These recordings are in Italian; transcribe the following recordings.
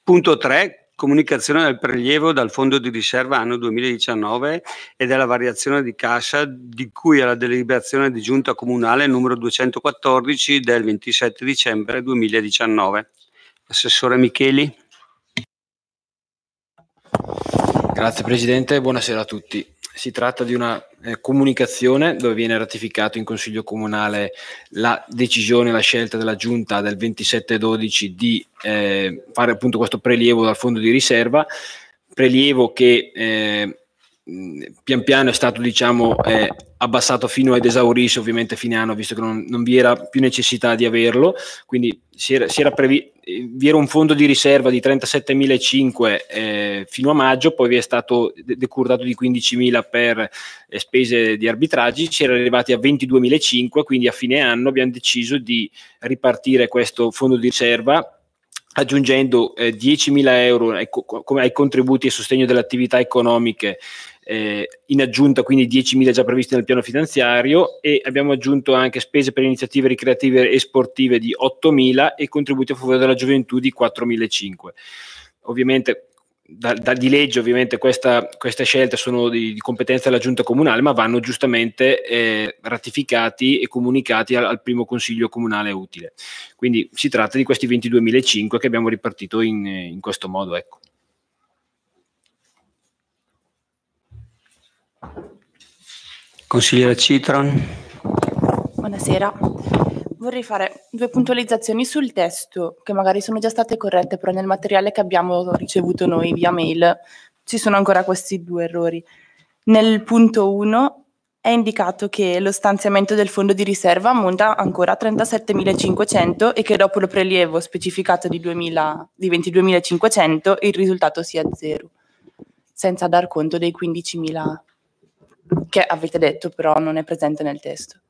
Punto 3. Comunicazione del prelievo dal fondo di riserva anno 2019 e della variazione di cassa di cui alla deliberazione di giunta comunale numero 214 del 27 dicembre 2019. Assessore Micheli. Grazie Presidente, buonasera a tutti. Si tratta di una comunicazione dove viene ratificato in Consiglio Comunale la decisione, la scelta della Giunta del 27/12 di fare appunto questo prelievo dal fondo di riserva, prelievo che pian piano è stato abbassato fino ad esaurirsi ovviamente a fine anno, visto che non vi era più necessità di averlo, quindi vi era un fondo di riserva di 37.500 fino a maggio, poi vi è stato decurtato di 15.000 per spese di arbitraggi, si era arrivati a 22.500, quindi a fine anno abbiamo deciso di ripartire questo fondo di riserva aggiungendo 10.000 euro ai contributi a sostegno delle attività economiche, in aggiunta quindi 10.000 già previsti nel piano finanziario, e abbiamo aggiunto anche spese per iniziative ricreative e sportive di 8.000 e contributi a favore della gioventù di 4.500. Ovviamente di legge ovviamente queste scelte sono di competenza della Giunta Comunale, ma vanno giustamente ratificati e comunicati al primo Consiglio Comunale utile. Quindi si tratta di questi 22.500 che abbiamo ripartito in questo modo, ecco. Consigliere Citron. Buonasera. Vorrei fare due puntualizzazioni sul testo, che magari sono già state corrette, però nel materiale che abbiamo ricevuto noi via mail ci sono ancora questi due errori. Nel punto 1 è indicato che lo stanziamento del fondo di riserva ammonta ancora a 37.500 e che dopo il prelievo specificato di 22.500 il risultato sia 0, senza dar conto dei 15.000 che avete detto, però non è presente nel testo.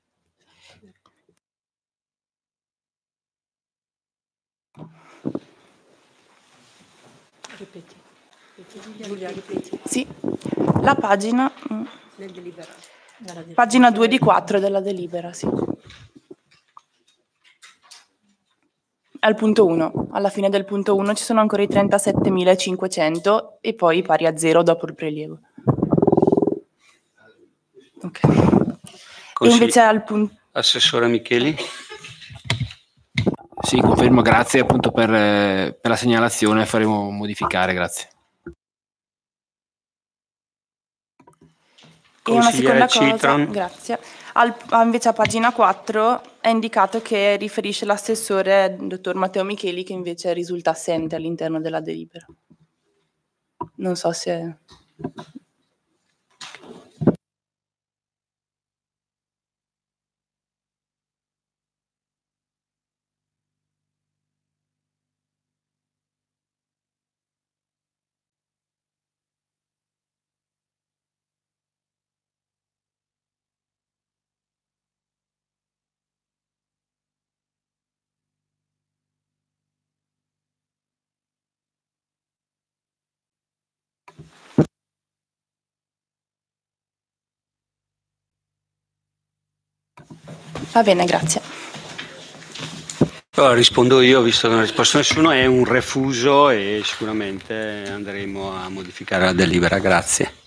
Ripeti. Sì, la pagina pagina 2 di 4 della delibera, sì. Al punto 1, alla fine del punto 1 ci sono ancora i 37.500 e poi pari a 0 dopo il prelievo. Ok. E invece al punto... Assessore Micheli. Sì, confermo, grazie appunto per la segnalazione, faremo modificare, grazie. E una seconda cosa, Citron. grazie. Invece a pagina 4 è indicato che riferisce l'assessore dottor Matteo Micheli, che invece risulta assente all'interno della delibera. Non so se... Va bene, grazie. Allora rispondo io, visto che non ha risposto nessuno, è un refuso e sicuramente andremo a modificare la delibera, grazie.